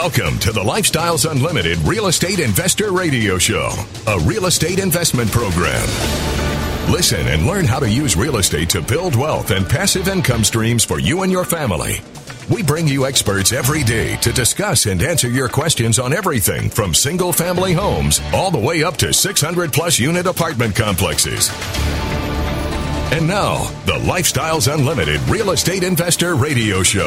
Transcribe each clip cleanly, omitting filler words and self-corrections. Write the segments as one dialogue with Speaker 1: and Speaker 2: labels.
Speaker 1: Welcome to the Lifestyles Unlimited Real Estate Investor Radio Show, a real estate investment program. Listen and learn how to use real estate to build wealth and passive income streams for you and your family. We bring you experts every day to discuss and answer your questions on everything from single-family homes all the way up to 600-plus unit apartment complexes. And now, the Lifestyles Unlimited Real Estate Investor Radio Show.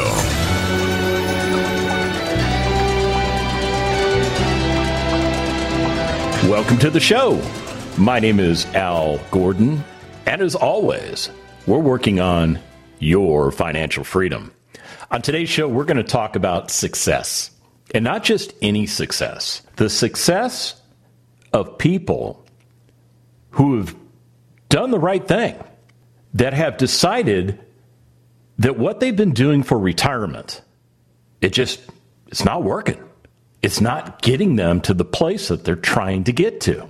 Speaker 2: Welcome to the show. My name is Al Gordon, and as always, we're working on your financial freedom. On today's show, we're going to talk about success, and not just any success. The success of people who have done the right thing, that have decided that what they've been doing for retirement, it's not working. It's not getting them to the place that they're trying to get to.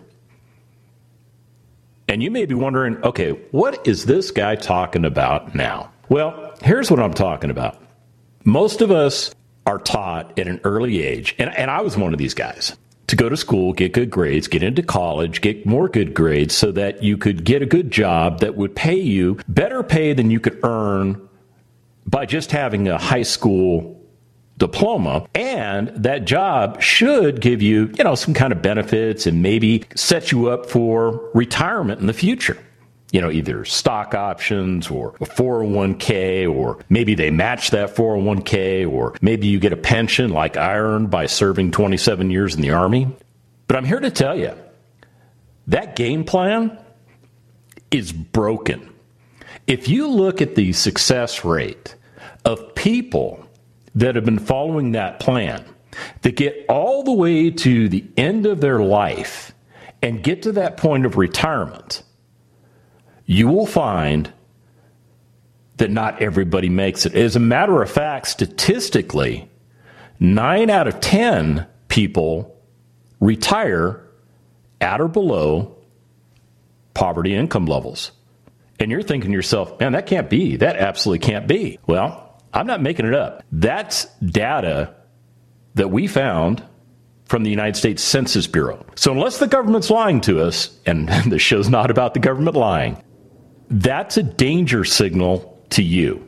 Speaker 2: And you may be wondering, okay, what is this guy talking about now? Well, here's what I'm talking about. Most of us are taught at an early age, and I was one of these guys, to go to school, get good grades, get into college, get more good grades so that you could get a good job that would pay you better pay than you could earn by just having a high school diploma. And that job should give you, some kind of benefits and maybe set you up for retirement in the future. Either stock options or a 401k, or maybe they match that 401k, or maybe you get a pension like I earned by serving 27 years in the Army. But I'm here to tell you, that game plan is broken. If you look at the success rate of people that have been following that plan, that get all the way to the end of their life and get to that point of retirement, you will find that not everybody makes it. As a matter of fact, statistically, 9 out of 10 people retire at or below poverty income levels. And you're thinking to yourself, man, that can't be. That absolutely can't be. Well, I'm not making it up. That's data that we found from the United States Census Bureau. So unless the government's lying to us, and the show's not about the government lying, that's a danger signal to you.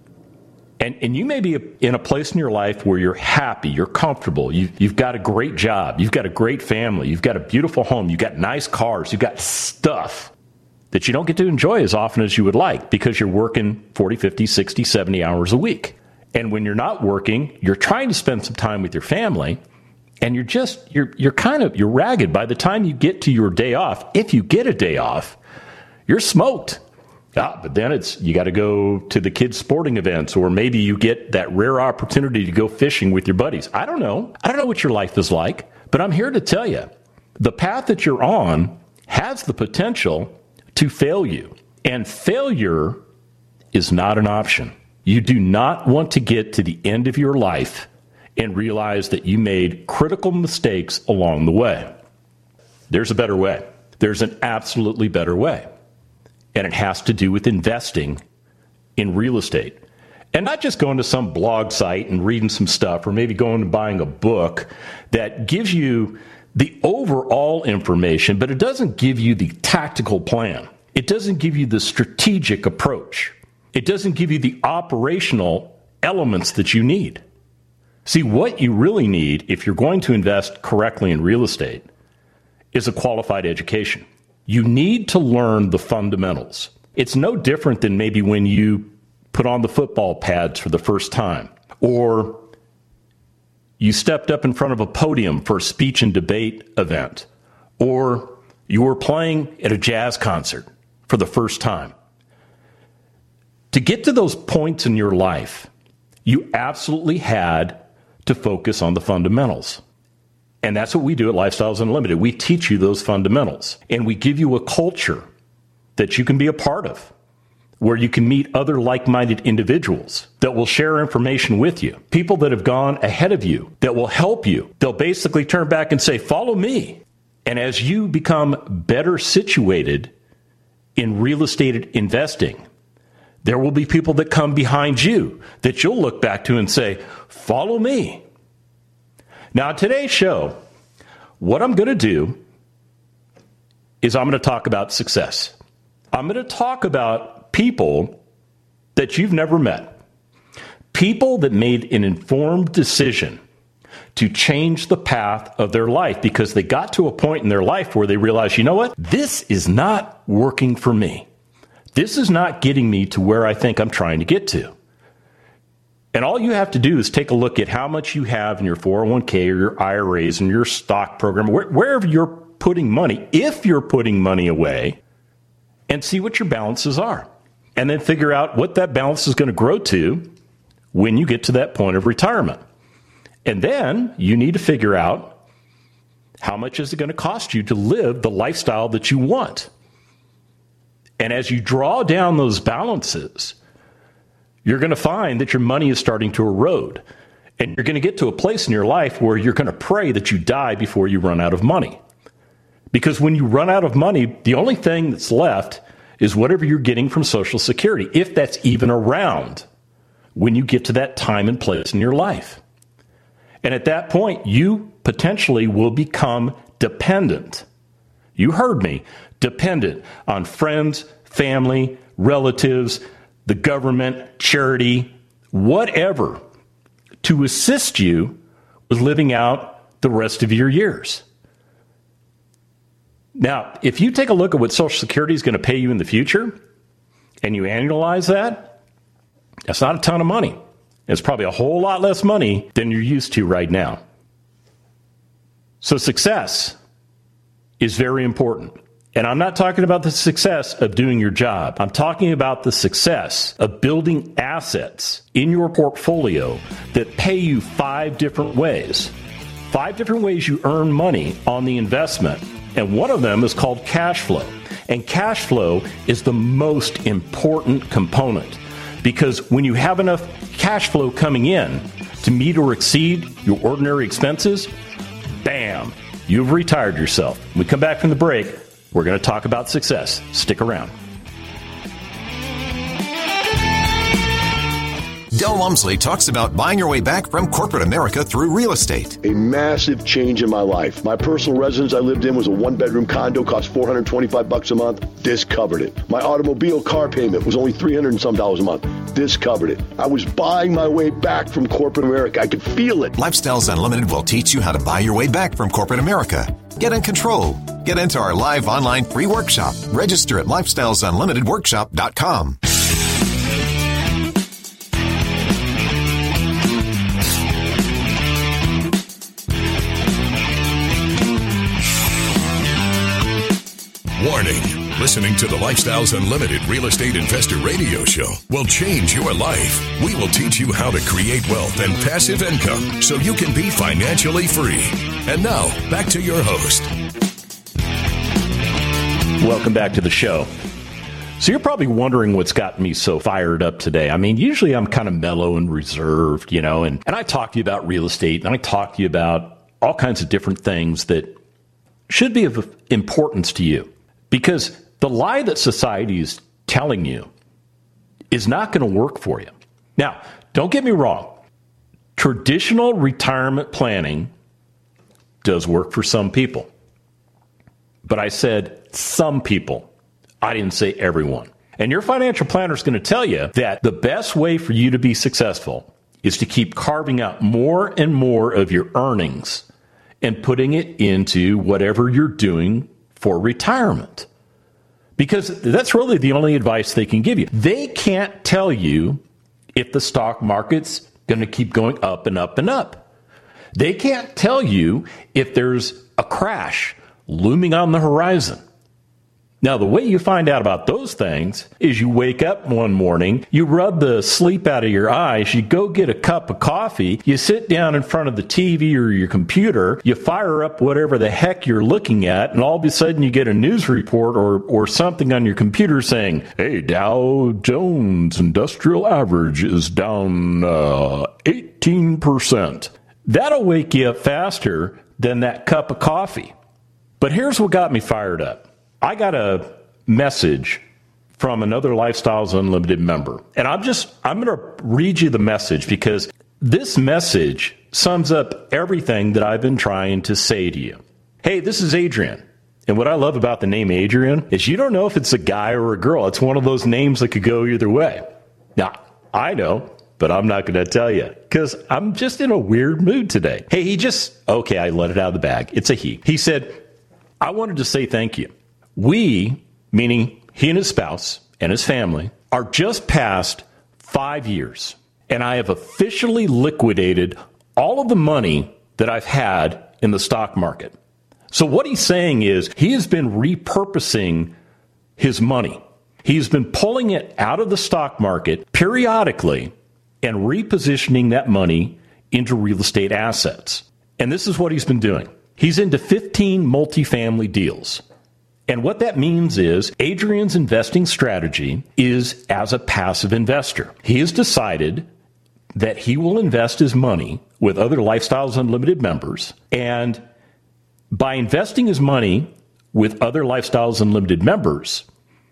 Speaker 2: And you may be in a place in your life where you're happy, you're comfortable, you've got a great job, you've got a great family, you've got a beautiful home, you've got nice cars, you've got stuff that you don't get to enjoy as often as you would like because you're working 40, 50, 60, 70 hours a week. And when you're not working, you're trying to spend some time with your family, and you're ragged. By the time you get to your day off, if you get a day off, you're smoked. But then you got to go to the kids' sporting events, or maybe you get that rare opportunity to go fishing with your buddies. I don't know. I don't know what your life is like, but I'm here to tell you, the path that you're on has the potential to fail you. And failure is not an option. You do not want to get to the end of your life and realize that you made critical mistakes along the way. There's a better way. There's an absolutely better way. And it has to do with investing in real estate. And not just going to some blog site and reading some stuff, or maybe going and buying a book that gives you the overall information, but it doesn't give you the tactical plan. It doesn't give you the strategic approach. It doesn't give you the operational elements that you need. See, what you really need, if you're going to invest correctly in real estate, is a qualified education. You need to learn the fundamentals. It's no different than maybe when you put on the football pads for the first time, or you stepped up in front of a podium for a speech and debate event, or you were playing at a jazz concert for the first time. To get to those points in your life, you absolutely had to focus on the fundamentals. And that's what we do at Lifestyles Unlimited. We teach you those fundamentals, and we give you a culture that you can be a part of, where you can meet other like-minded individuals that will share information with you, people that have gone ahead of you, that will help you. They'll basically turn back and say, follow me. And as you become better situated in real estate investing, there will be people that come behind you that you'll look back to and say, follow me. Now, on today's show, what I'm going to do is I'm going to talk about success. I'm going to talk about people that you've never met. People that made an informed decision to change the path of their life because they got to a point in their life where they realized, you know what? This is not working for me. This is not getting me to where I think I'm trying to get to. And all you have to do is take a look at how much you have in your 401k or your IRAs and your stock program, wherever you're putting money, if you're putting money away, and see what your balances are. And then figure out what that balance is going to grow to when you get to that point of retirement. And then you need to figure out how much is it going to cost you to live the lifestyle that you want. And as you draw down those balances, you're going to find that your money is starting to erode. And you're going to get to a place in your life where you're going to pray that you die before you run out of money. Because when you run out of money, the only thing that's left is whatever you're getting from Social Security, if that's even around when you get to that time and place in your life. And at that point, you potentially will become dependent. You heard me, dependent on friends, family, relatives, the government, charity, whatever, to assist you with living out the rest of your years. Now, if you take a look at what Social Security is going to pay you in the future, and you annualize that, that's not a ton of money. It's probably a whole lot less money than you're used to right now. So success is very important. And I'm not talking about the success of doing your job. I'm talking about the success of building assets in your portfolio that pay you 5 different ways. 5 different ways you earn money on the investment. And one of them is called cash flow. And cash flow is the most important component. Because when you have enough cash flow coming in to meet or exceed your ordinary expenses, bam, you've retired yourself. When we come back from the break, we're going to talk about success. Stick around.
Speaker 3: Del Walmsley talks about buying your way back from corporate America through real estate.
Speaker 4: A massive change in my life. My personal residence I lived in was a 1-bedroom condo, cost $425 a month. This covered it. My automobile car payment was only $300 and some a month. This covered it. I was buying my way back from corporate America. I could feel it.
Speaker 3: Lifestyles Unlimited will teach you how to buy your way back from corporate America. Get in control. Get into our live online free workshop. Register at lifestylesunlimitedworkshop.com.
Speaker 1: Warning. Listening to the Lifestyles Unlimited Real Estate Investor Radio Show will change your life. We will teach you how to create wealth and passive income so you can be financially free. And now, back to your host.
Speaker 2: Welcome back to the show. So you're probably wondering what's got me so fired up today. I mean, usually I'm kind of mellow and reserved, you know, and I talk to you about real estate, and I talk to you about all kinds of different things that should be of importance to you. Because the lie that society is telling you is not going to work for you. Now, don't get me wrong. Traditional retirement planning does work for some people. But I said some people. I didn't say everyone. And your financial planner is going to tell you that the best way for you to be successful is to keep carving out more and more of your earnings and putting it into whatever you're doing for retirement. Because that's really the only advice they can give you. They can't tell you if the stock market's going to keep going up and up and up. They can't tell you if there's a crash looming on the horizon. Now, the way you find out about those things is you wake up one morning, you rub the sleep out of your eyes, you go get a cup of coffee, you sit down in front of the TV or your computer, you fire up whatever the heck you're looking at, and all of a sudden you get a news report or something on your computer saying, hey, Dow Jones Industrial Average is down 18%. That'll wake you up faster than that cup of coffee. But here's what got me fired up. I got a message from another Lifestyles Unlimited member. And I'm going to read you the message because this message sums up everything that I've been trying to say to you. Hey, this is Adrian. And what I love about the name Adrian is you don't know if it's a guy or a girl. It's one of those names that could go either way. Now, I know, but I'm not going to tell you because I'm just in a weird mood today. Hey, okay, I let it out of the bag. It's a he. He said, I wanted to say thank you. We, meaning he and his spouse and his family, are just past 5 years. And I have officially liquidated all of the money that I've had in the stock market. So what he's saying is he has been repurposing his money. He's been pulling it out of the stock market periodically and repositioning that money into real estate assets. And this is what he's been doing. He's into 15 multifamily deals. And what that means is Adrian's investing strategy is as a passive investor. He has decided that he will invest his money with other Lifestyles Unlimited members, and by investing his money with other Lifestyles Unlimited members,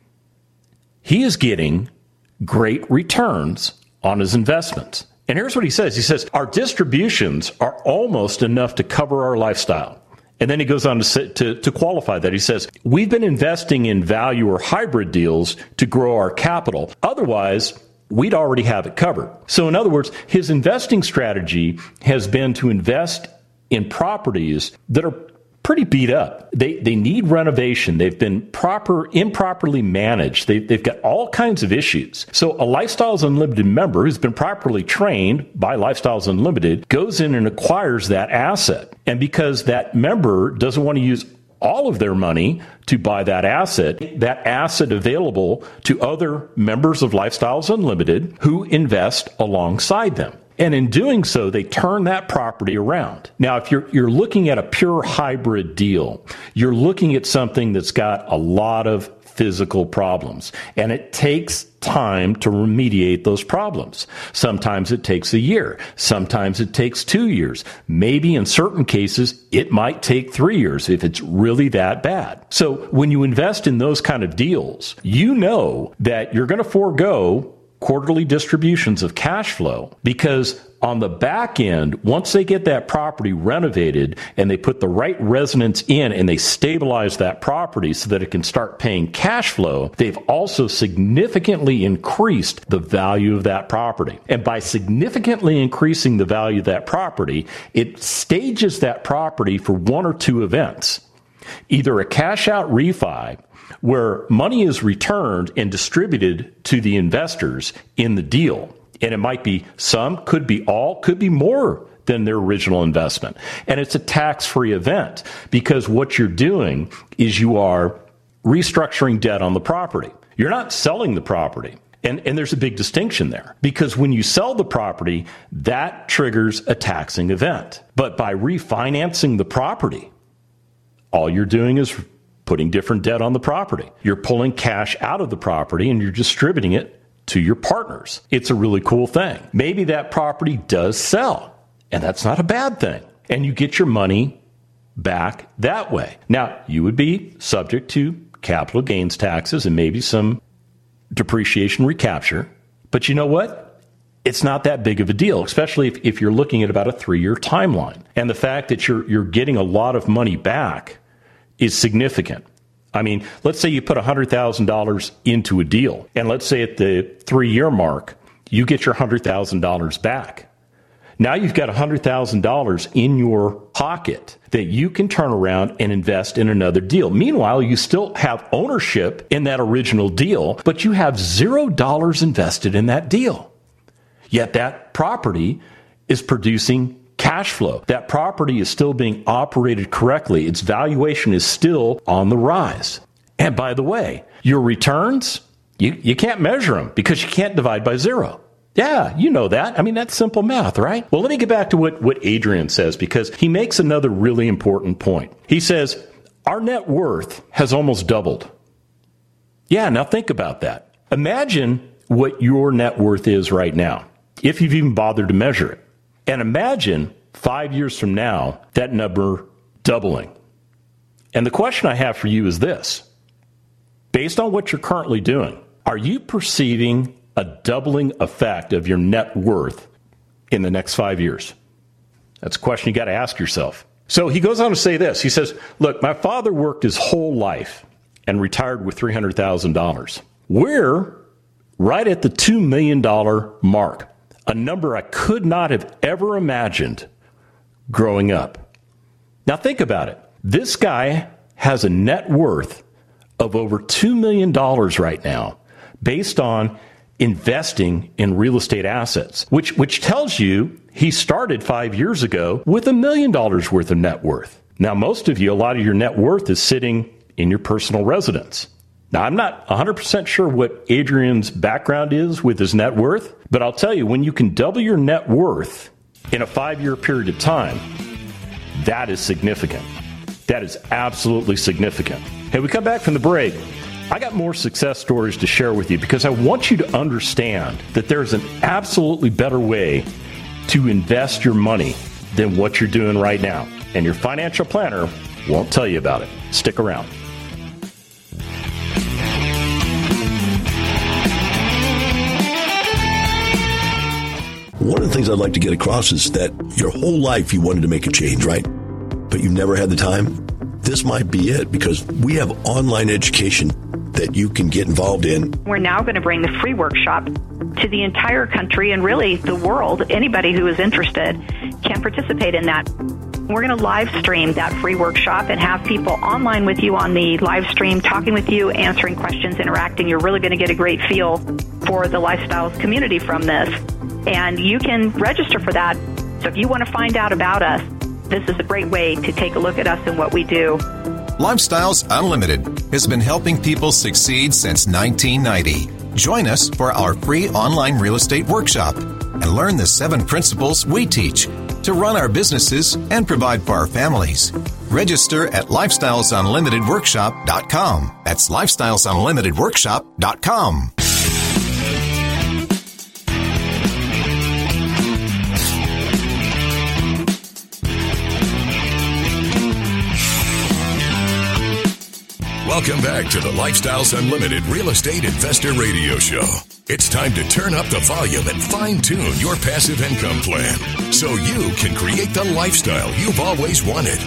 Speaker 2: he is getting great returns on his investments. And here's what he says. He says, our distributions are almost enough to cover our lifestyle. And then he goes on to qualify that. He says, we've been investing in value or hybrid deals to grow our capital. Otherwise, we'd already have it covered. So in other words, his investing strategy has been to invest in properties that are pretty beat up. They need renovation. They've been improperly managed. They've got all kinds of issues. So a Lifestyles Unlimited member who's been properly trained by Lifestyles Unlimited goes in and acquires that asset. And because that member doesn't want to use all of their money to buy that asset available to other members of Lifestyles Unlimited who invest alongside them. And in doing so, they turn that property around. Now, if you're looking at a pure hybrid deal, you're looking at something that's got a lot of physical problems, and it takes time to remediate those problems. Sometimes it takes a year. Sometimes it takes 2 years. Maybe in certain cases, it might take 3 years if it's really that bad. So when you invest in those kind of deals, you know that you're going to forego quarterly distributions of cash flow, because on the back end, once they get that property renovated and they put the right residents in and they stabilize that property so that it can start paying cash flow, they've also significantly increased the value of that property. And by significantly increasing the value of that property, it stages that property for one or two events. Either a cash out refi, where money is returned and distributed to the investors in the deal. And it might be some, could be all, could be more than their original investment. And it's a tax-free event because what you're doing is you are restructuring debt on the property. You're not selling the property. And there's a big distinction there, because when you sell the property, that triggers a taxing event. But by refinancing the property, all you're doing is putting different debt on the property. You're pulling cash out of the property and you're distributing it to your partners. It's a really cool thing. Maybe that property does sell, and that's not a bad thing. And you get your money back that way. Now, you would be subject to capital gains taxes and maybe some depreciation recapture. But you know what? It's not that big of a deal, especially if you're looking at about a 3-year timeline. And the fact that you're getting a lot of money back is significant. I mean, let's say you put $100,000 into a deal, and let's say at the 3-year mark, you get your $100,000 back. Now you've got $100,000 in your pocket that you can turn around and invest in another deal. Meanwhile, you still have ownership in that original deal, but you have $0 invested in that deal. Yet that property is producing cash flow. That property is still being operated correctly. Its valuation is still on the rise. And by the way, your returns, you can't measure them because you can't divide by 0. Yeah, you know that. I mean, that's simple math, right? Well, let me get back to what Adrian says, because he makes another really important point. He says, our net worth has almost doubled. Yeah, now think about that. Imagine what your net worth is right now, if you've even bothered to measure it. And imagine 5 years from now, that number doubling. And the question I have for you is this. Based on what you're currently doing, are you perceiving a doubling effect of your net worth in the next 5 years? That's a question you got to ask yourself. So he goes on to say this. He says, look, my father worked his whole life and retired with $300,000. We're right at the $2 million mark, a number I could not have ever imagined growing up. Now think about it. This guy has a net worth of over $2 million right now based on investing in real estate assets, which tells you he started 5 years ago with $1 million worth of net worth. Now, most of you, a lot of your net worth is sitting in your personal residence. Now, I'm not 100% sure what Adrian's background is with his net worth, but I'll tell you, when you can double your net worth in a 5-year period of time, that is significant. That is absolutely significant. Hey, we come back from the break. I got more success stories to share with you because I want you to understand that there's an absolutely better way to invest your money than what you're doing right now. And your financial planner won't tell you about it. Stick around.
Speaker 5: One of the things I'd like to get across is that your whole life you wanted to make a change, right? But you've never had the time? This might be it, because we have online education that you can get involved in.
Speaker 6: We're now going to bring the free workshop to the entire country and really the world. Anybody who is interested can participate in that. We're going to live stream that free workshop and have people online with you on the live stream, talking with you, answering questions, interacting. You're really going to get a great feel for the Lifestyles community from this. And you can register for that. So if you want to find out about us, this is a great way to take a look at us and what we do.
Speaker 3: Lifestyles Unlimited has been helping people succeed since 1990. Join us for our free online real estate workshop and learn the 7 principles we teach to run our businesses and provide for our families. Register at lifestylesunlimitedworkshop.com. That's lifestylesunlimitedworkshop.com.
Speaker 1: Welcome back to the Lifestyles Unlimited Real Estate Investor Radio Show. It's time to turn up the volume and fine-tune your passive income plan so you can create the lifestyle you've always wanted.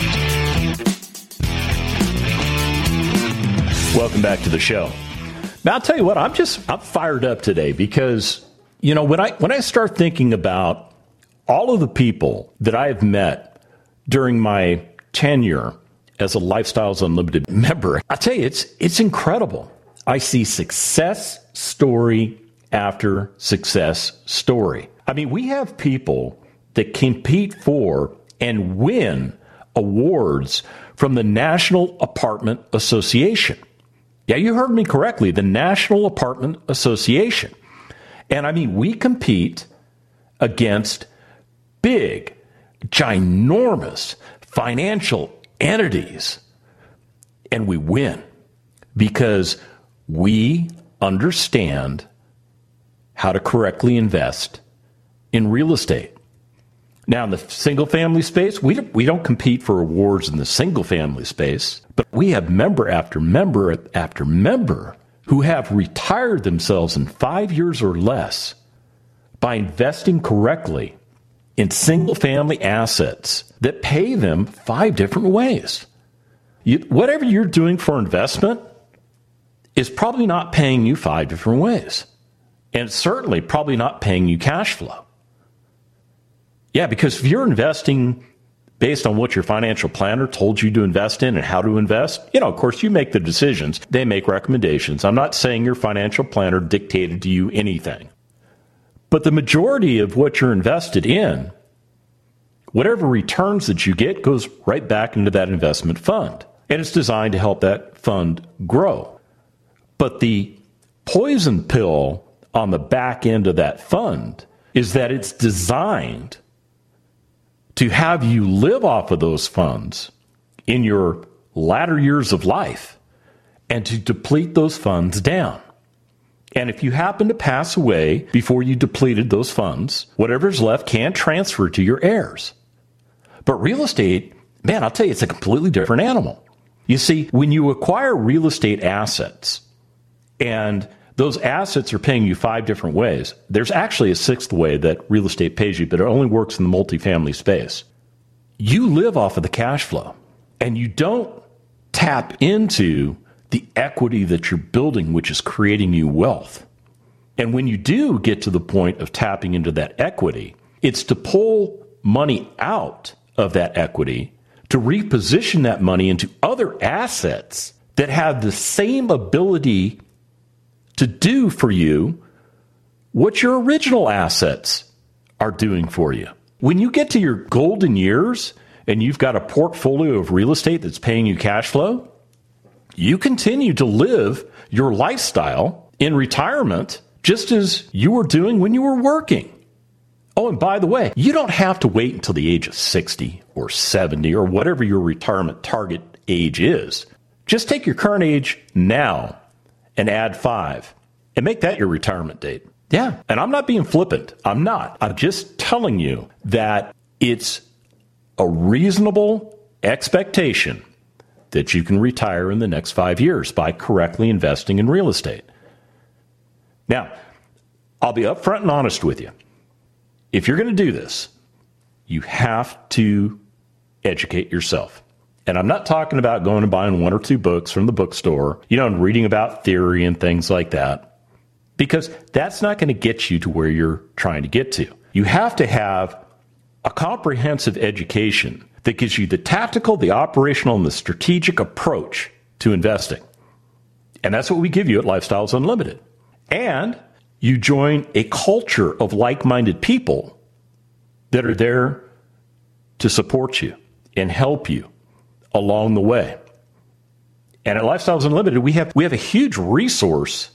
Speaker 2: Welcome back to the show. Now, I'll tell you what, I'm fired up today because, you know, when I start thinking about all of the people that I have met during my tenure as a Lifestyles Unlimited member, I tell you, it's incredible. I see success story after success story. I mean, we have people that compete for and win awards from the National Apartment Association. Yeah, you heard me correctly, the National Apartment Association. And I mean, we compete against big, ginormous financial entities, and we win because we understand how to correctly invest in real estate. Now, in the single-family space, we don't compete for awards in the single-family space, but we have member after member after member who have retired themselves in 5 years or less by investing correctly in single-family assets that pay them 5 different ways. Whatever you're doing for investment is probably not paying you 5 different ways. And it's certainly probably not paying you cash flow. Yeah, because if you're investing based on what your financial planner told you to invest in and how to invest, you know, of course, you make the decisions. They make recommendations. I'm not saying your financial planner dictated to you anything. But the majority of what you're invested in, whatever returns that you get, goes right back into that investment fund. And it's designed to help that fund grow. But the poison pill on the back end of that fund is that it's designed to have you live off of those funds in your latter years of life and to deplete those funds down. And if you happen to pass away before you depleted those funds, whatever's left can transfer to your heirs. But real estate, man, I'll tell you, it's a completely different animal. You see, when you acquire real estate assets and those assets are paying you 5 different ways. There's actually a 6th way that real estate pays you, but it only works in the multifamily space. You live off of the cash flow, and you don't tap into the equity that you're building, which is creating you wealth. And when you do get to the point of tapping into that equity, it's to pull money out of that equity to reposition that money into other assets that have the same ability to do for you what your original assets are doing for you. When you get to your golden years and you've got a portfolio of real estate that's paying you cash flow, you continue to live your lifestyle in retirement just as you were doing when you were working. Oh, and by the way, you don't have to wait until the age of 60 or 70 or whatever your retirement target age is. Just take your current age now and add 5 and make that your retirement date. Yeah, and I'm not being flippant. I'm not. I'm just telling you that it's a reasonable expectation that you can retire in the next 5 years by correctly investing in real estate. Now, I'll be upfront and honest with you. If you're going to do this, you have to educate yourself. And I'm not talking about going and buying 1 or 2 books from the bookstore, and reading about theory and things like that, because that's not going to get you to where you're trying to get to. You have to have a comprehensive education that gives you the tactical, the operational, and the strategic approach to investing. And that's what we give you at Lifestyles Unlimited. And you join a culture of like-minded people that are there to support you and help you along the way. And at Lifestyles Unlimited, we have a huge resource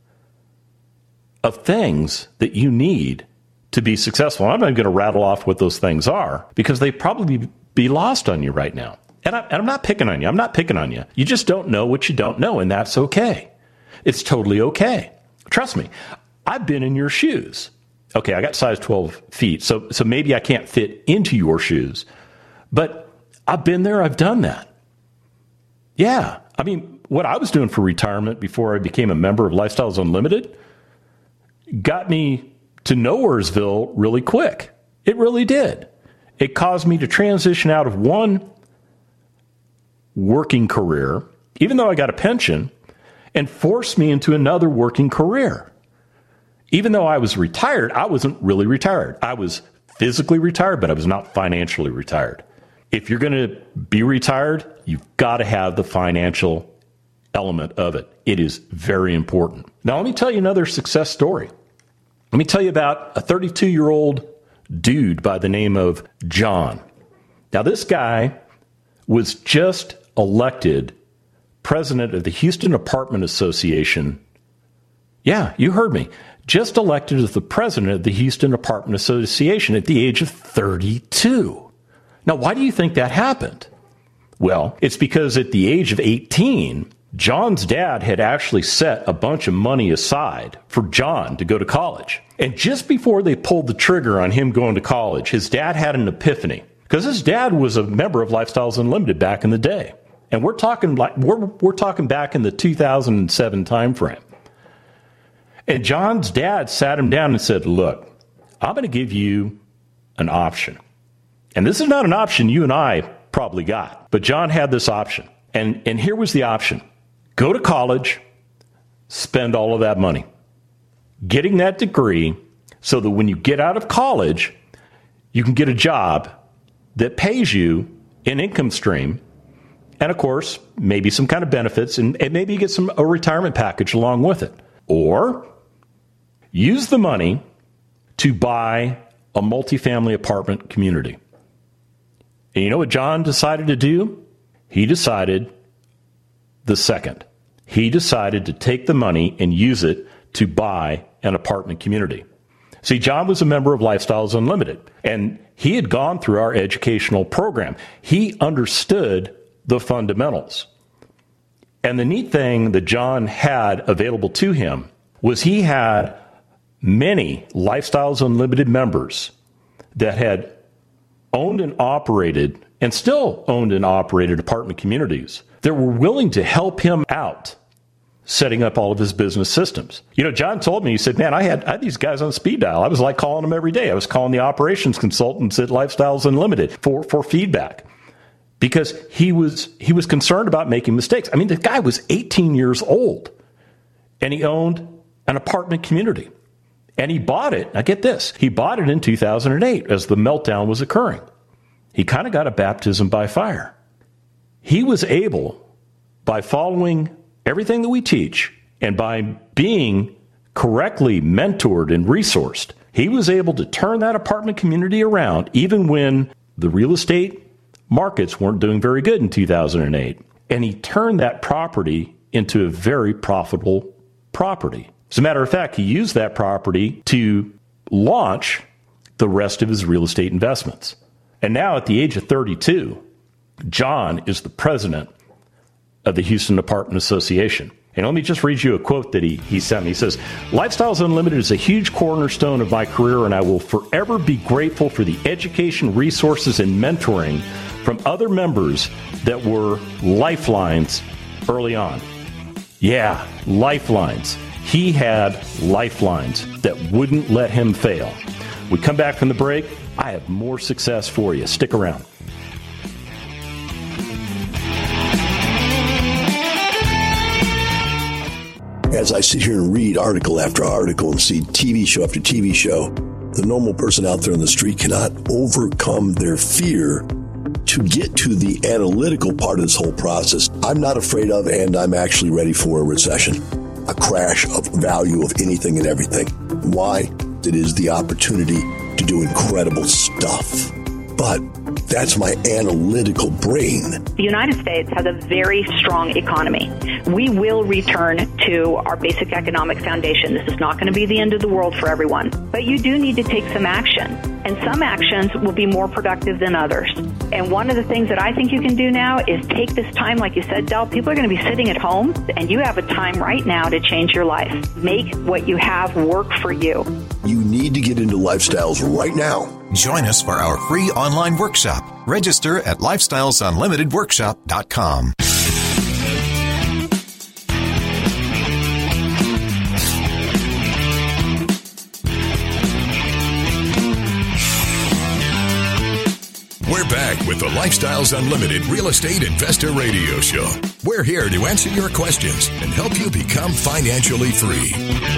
Speaker 2: of things that you need to be successful. I'm not going to rattle off what those things are because they probably be lost on you right now. And I'm not picking on you. I'm not picking on you. You just don't know what you don't know, and that's okay. It's totally okay. Trust me. I've been in your shoes. Okay, I got size 12 feet, so maybe I can't fit into your shoes. But I've been there. I've done that. Yeah. I mean, what I was doing for retirement before I became a member of Lifestyles Unlimited got me to Nowheresville really quick. It really did. It caused me to transition out of one working career, even though I got a pension, and forced me into another working career. Even though I was retired, I wasn't really retired. I was physically retired, but I was not financially retired. If you're going to be retired, you've got to have the financial element of it. It is very important. Now, let me tell you another success story. Let me tell you about a 32-year-old dude by the name of John. Now, this guy was just elected president of the Houston Apartment Association. Yeah, you heard me. Just elected as the president of the Houston Apartment Association at the age of 32. Now, why do you think that happened? Well, it's because at the age of 18, John's dad had actually set a bunch of money aside for John to go to college. And just before they pulled the trigger on him going to college, his dad had an epiphany. Because his dad was a member of Lifestyles Unlimited back in the day. And we're talking back in the 2007 timeframe. And John's dad sat him down and said, look, I'm going to give you an option. And this is not an option you and I probably got, but John had this option. And here was the option. Go to college, spend all of that money, getting that degree so that when you get out of college, you can get a job that pays you an income stream. And of course, maybe some kind of benefits and maybe you get a retirement package along with it. Or use the money to buy a multifamily apartment community. And you know what John decided to do? He decided the second. He decided to take the money and use it to buy an apartment community. See, John was a member of Lifestyles Unlimited, and he had gone through our educational program. He understood the fundamentals. And the neat thing that John had available to him was he had many Lifestyles Unlimited members that had owned and operated and still owned and operated apartment communities that were willing to help him out setting up all of his business systems. John told me, he said, man, I had these guys on speed dial. I was like calling them every day. I was calling the operations consultants at Lifestyles Unlimited for feedback because he was concerned about making mistakes. I mean, the guy was 18 years old and he owned an apartment community and he bought it. Now get this. He bought it in 2008 as the meltdown was occurring. He kind of got a baptism by fire. He was able, by following everything that we teach and by being correctly mentored and resourced, he was able to turn that apartment community around even when the real estate markets weren't doing very good in 2008. And he turned that property into a very profitable property. As a matter of fact, he used that property to launch the rest of his real estate investments. And now at the age of 32, John is the president of the Houston Apartment Association. And let me just read you a quote that he sent me. He says, Lifestyles Unlimited is a huge cornerstone of my career, and I will forever be grateful for the education, resources, and mentoring from other members that were lifelines early on. Yeah, lifelines. He had lifelines that wouldn't let him fail. We come back from the break. I have more success for you. Stick around.
Speaker 5: As I sit here and read article after article and see TV show after TV show, the normal person out there on the street cannot overcome their fear to get to the analytical part of this whole process. I'm not afraid of, and I'm actually ready for a recession, a crash of value of anything and everything. Why? It is the opportunity to do incredible stuff. But that's my analytical brain.
Speaker 6: The United States has a very strong economy. We will return to our basic economic foundation. This is not going to be the end of the world for everyone. But you do need to take some action. And some actions will be more productive than others. And one of the things that I think you can do now is take this time, like you said, Del, people are going to be sitting at home, and you have a time right now to change your life. Make what you have work for you.
Speaker 5: You need to get into Lifestyles right now.
Speaker 3: Join us for our free online workshop. Register at lifestylesunlimitedworkshop.com.
Speaker 1: We're back with the Lifestyles Unlimited Real Estate Investor Radio Show. We're here to answer your questions and help you become financially free.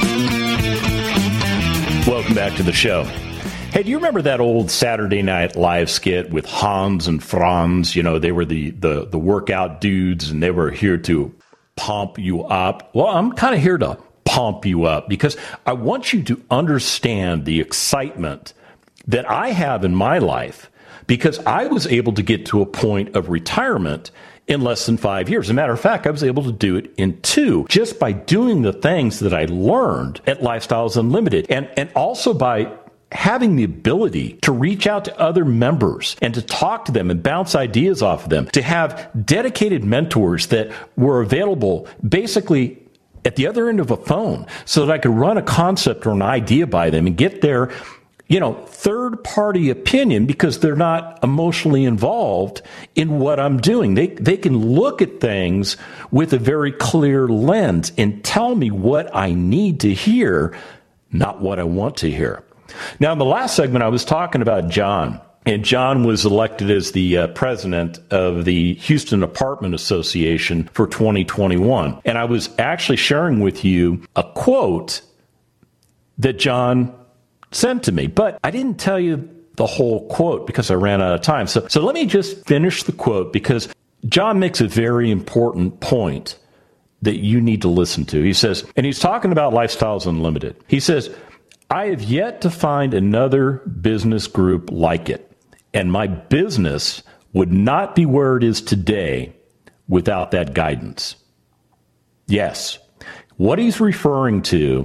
Speaker 2: Welcome back to the show. Hey, do you remember that old Saturday Night Live skit with Hans and Franz? You know, they were the workout dudes, and they were here to pump you up. Well, I'm kind of here to pump you up because I want you to understand the excitement that I have in my life because I was able to get to a point of retirement in less than 5 years. As a matter of fact, I was able to do it in 2 just by doing the things that I learned at Lifestyles Unlimited and also by having the ability to reach out to other members and to talk to them and bounce ideas off of them, to have dedicated mentors that were available basically at the other end of a phone so that I could run a concept or an idea by them and get their, third-party opinion because they're not emotionally involved in what I'm doing. They can look at things with a very clear lens and tell me what I need to hear, not what I want to hear. Now, in the last segment, I was talking about John, and John was elected as the president of the Houston Apartment Association for 2021. And I was actually sharing with you a quote that John sent to me, but I didn't tell you the whole quote because I ran out of time. So let me just finish the quote because John makes a very important point that you need to listen to. He says, and he's talking about Lifestyles Unlimited. He says, I have yet to find another business group like it, and my business would not be where it is today without that guidance. Yes, what he's referring to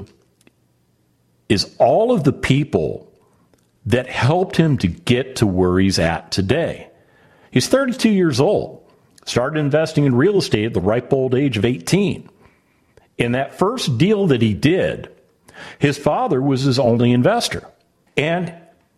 Speaker 2: is all of the people that helped him to get to where he's at today. He's 32 years old, started investing in real estate at the ripe old age of 18. In that first deal that he did, his father was his only investor. And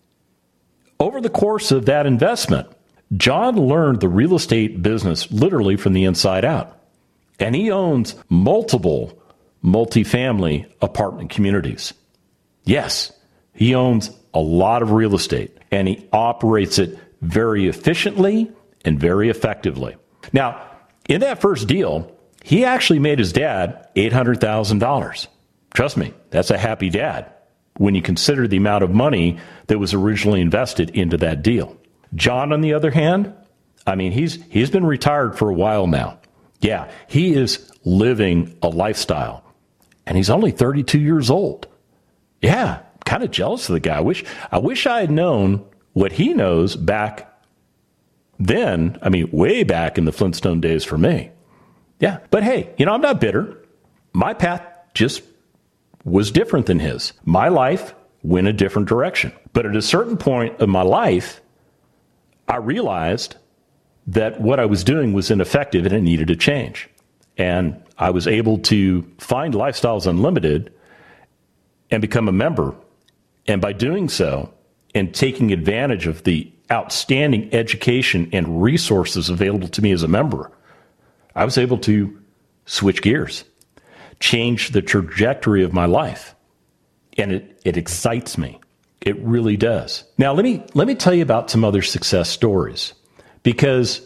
Speaker 2: over the course of that investment, John learned the real estate business literally from the inside out. And he owns multiple multifamily apartment communities. Yes, he owns a lot of real estate, and he operates it very efficiently and very effectively. Now, in that first deal, he actually made his dad $800,000. Trust me, that's a happy dad when you consider the amount of money that was originally invested into that deal. John, on the other hand, I mean, he's been retired for a while now. Yeah, he is living a lifestyle, and he's only 32 years old. Yeah, kind of jealous of the guy. I wish I had known what he knows back then. I mean, way back in the Flintstone days for me. Yeah, but hey, I'm not bitter. My path just was different than his. My life went a different direction. But at a certain point of my life, I realized that what I was doing was ineffective and it needed a change. And I was able to find Lifestyles Unlimited and become a member. And by doing so and taking advantage of the outstanding education and resources available to me as a member, I was able to switch gears, change the trajectory of my life. And it excites me. It really does. Now, let me tell you about some other success stories, because,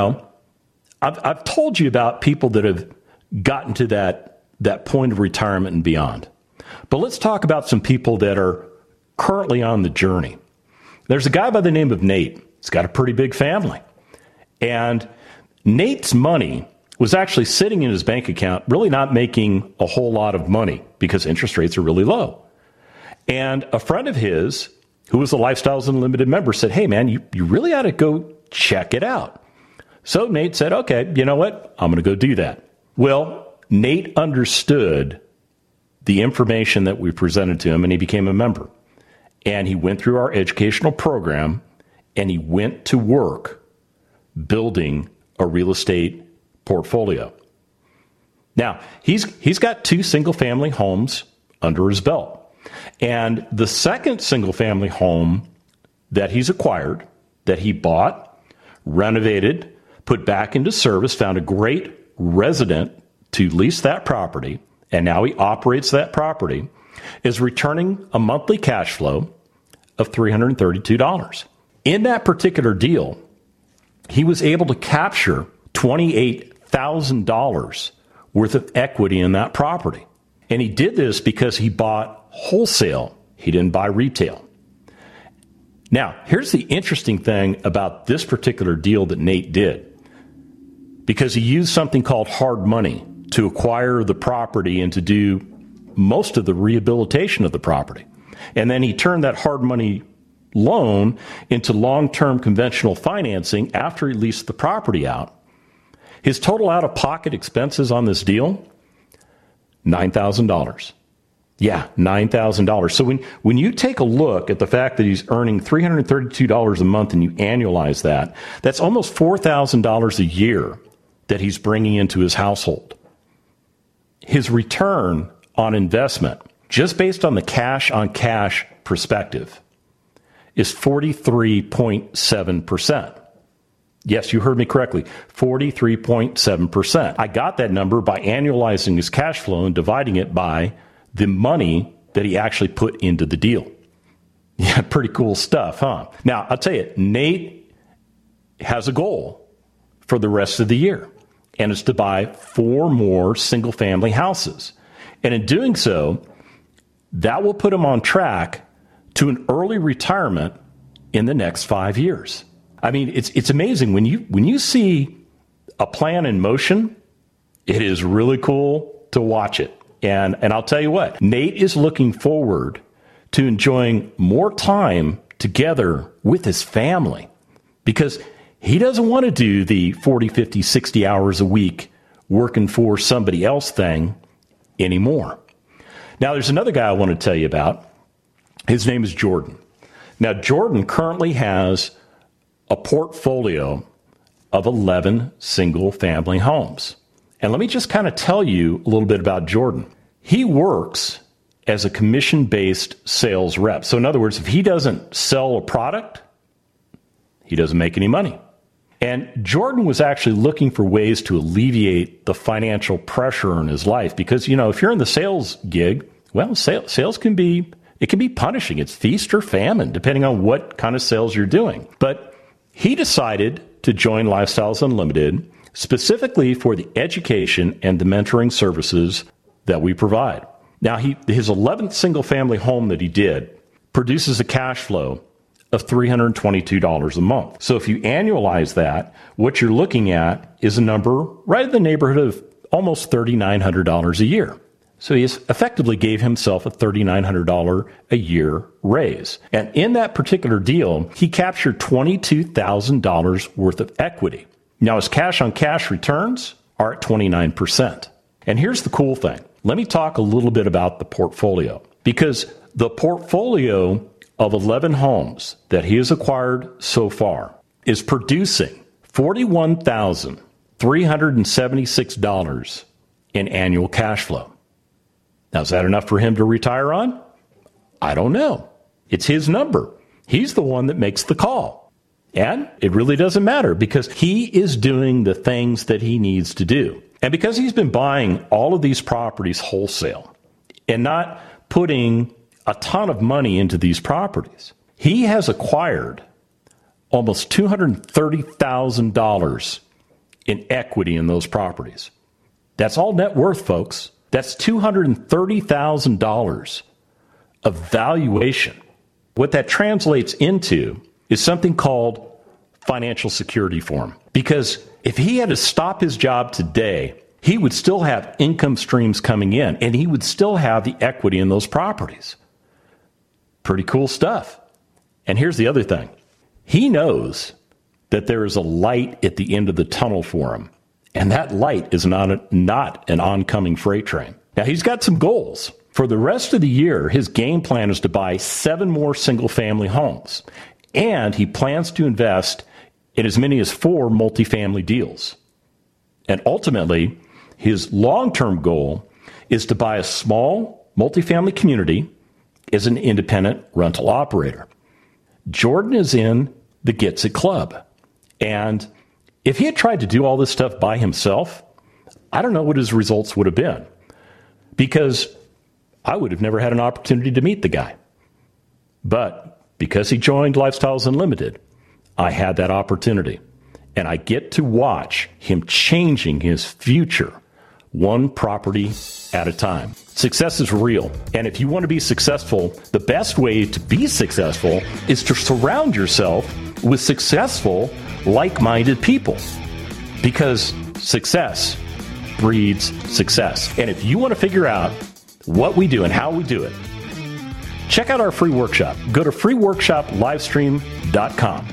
Speaker 2: I've told you about people that have gotten to that point of retirement and beyond. But let's talk about some people that are currently on the journey. There's a guy by the name of Nate. He's got a pretty big family. And Nate's money was actually sitting in his bank account, really not making a whole lot of money because interest rates are really low. And a friend of his, who was a Lifestyles Unlimited member, said, hey, man, you really ought to go check it out. So Nate said, okay, you know what? I'm going to go do that. Well, Nate understood the information that we presented to him, and he became a member. And he went through our educational program, and he went to work building a real estate portfolio. Now, he's got 2 single-family homes under his belt. And the second single-family home that he's acquired, that he bought, renovated, put back into service, found a great resident to lease that property, and now he operates that property, is returning a monthly cash flow of $332. In that particular deal, he was able to capture $28,000 worth of equity in that property. And he did this because he bought wholesale. He didn't buy retail. Now, here's the interesting thing about this particular deal that Nate did. Because he used something called hard money to acquire the property and to do most of the rehabilitation of the property. And then he turned that hard money loan into long-term conventional financing after he leased the property out. His total out-of-pocket expenses on this deal, $9,000. Yeah, $9,000. So when you take a look at the fact that he's earning $332 a month and you annualize that, that's almost $4,000 a year that he's bringing into his household. His return on investment, just based on the cash-on-cash perspective, is 43.7%. Yes, you heard me correctly, 43.7%. I got that number by annualizing his cash flow and dividing it by the money that he actually put into the deal. Yeah, pretty cool stuff, huh? Now, I'll tell you, Nate has a goal for the rest of the year, and it's to buy 4 more single-family houses. And in doing so, that will put him on track to an early retirement in the next 5 years. I mean, it's amazing. When you see a plan in motion, it is really cool to watch it. And I'll tell you what, Nate is looking forward to enjoying more time together with his family, because he doesn't want to do the 40, 50, 60 hours a week working for somebody else thing anymore. Now, there's another guy I want to tell you about. His name is Jordan. Now, Jordan currently has a portfolio of 11 single-family homes. And let me just kind of tell you a little bit about Jordan. He works as a commission-based sales rep. So in other words, if he doesn't sell a product, he doesn't make any money. And Jordan was actually looking for ways to alleviate the financial pressure in his life because, if you're in the sales gig, well, sales can be punishing. It's feast or famine, depending on what kind of sales you're doing. But he decided to join Lifestyles Unlimited specifically for the education and the mentoring services that we provide. Now, his 11th single-family home that he did produces a cash flow of $322 a month. So if you annualize that, what you're looking at is a number right in the neighborhood of almost $3,900 a year. So he effectively gave himself a $3,900 a year raise. And in that particular deal, he captured $22,000 worth of equity. Now, his cash-on-cash returns are at 29%. And here's the cool thing. Let me talk a little bit about the portfolio, because the portfolio of 11 homes that he has acquired so far is producing $41,376 in annual cash flow. Now, is that enough for him to retire on? I don't know. It's his number. He's the one that makes the call. And it really doesn't matter because he is doing the things that he needs to do. And because he's been buying all of these properties wholesale and not putting a ton of money into these properties, he has acquired almost $230,000 in equity in those properties. That's all net worth, folks. That's $230,000 of valuation. What that translates into is something called financial security for him. Because if he had to stop his job today, he would still have income streams coming in, and he would still have the equity in those properties. Pretty cool stuff. And here's the other thing. He knows that there is a light at the end of the tunnel for him, and that light is not an oncoming freight train. Now, he's got some goals. For the rest of the year, his game plan is to buy 7 more single-family homes, and he plans to invest in as many as 4 multifamily deals. And ultimately, his long-term goal is to buy a small multifamily community as an independent rental operator. Jordan is in the Gets It Club. And if he had tried to do all this stuff by himself, I don't know what his results would have been, because I would have never had an opportunity to meet the guy. But because he joined Lifestyles Unlimited, I had that opportunity. And I get to watch him changing his future one property at a time. Success is real. And if you want to be successful, the best way to be successful is to surround yourself with successful, like-minded people. Because success breeds success. And if you want to figure out what we do and how we do it, check out our free workshop. Go to freeworkshoplivestream.com.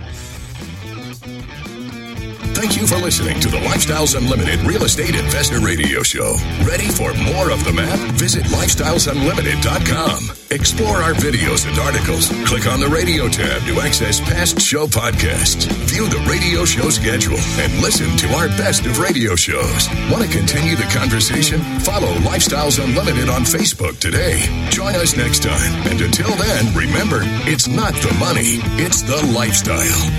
Speaker 1: Thank you for listening to the Lifestyles Unlimited Real Estate Investor Radio Show. Ready for more of the map? Visit lifestylesunlimited.com. Explore our videos and articles. Click on the radio tab to access past show podcasts. View the radio show schedule and listen to our best of radio shows. Want to continue the conversation? Follow Lifestyles Unlimited on Facebook today. Join us next time. And until then, remember, it's not the money, it's the lifestyle.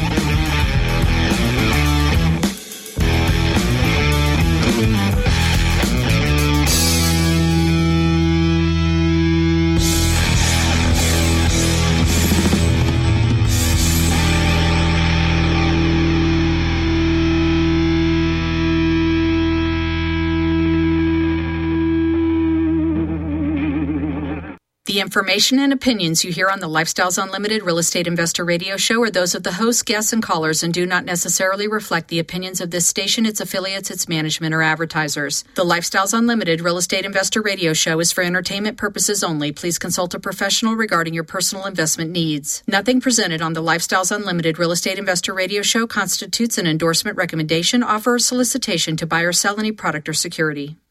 Speaker 7: The information and opinions you hear on the Lifestyles Unlimited Real Estate Investor Radio Show are those of the hosts, guests, and callers and do not necessarily reflect the opinions of this station, its affiliates, its management, or advertisers. The Lifestyles Unlimited Real Estate Investor Radio Show is for entertainment purposes only. Please consult a professional regarding your personal investment needs. Nothing presented on the Lifestyles Unlimited Real Estate Investor Radio Show constitutes an endorsement, recommendation, offer, or solicitation to buy or sell any product or security.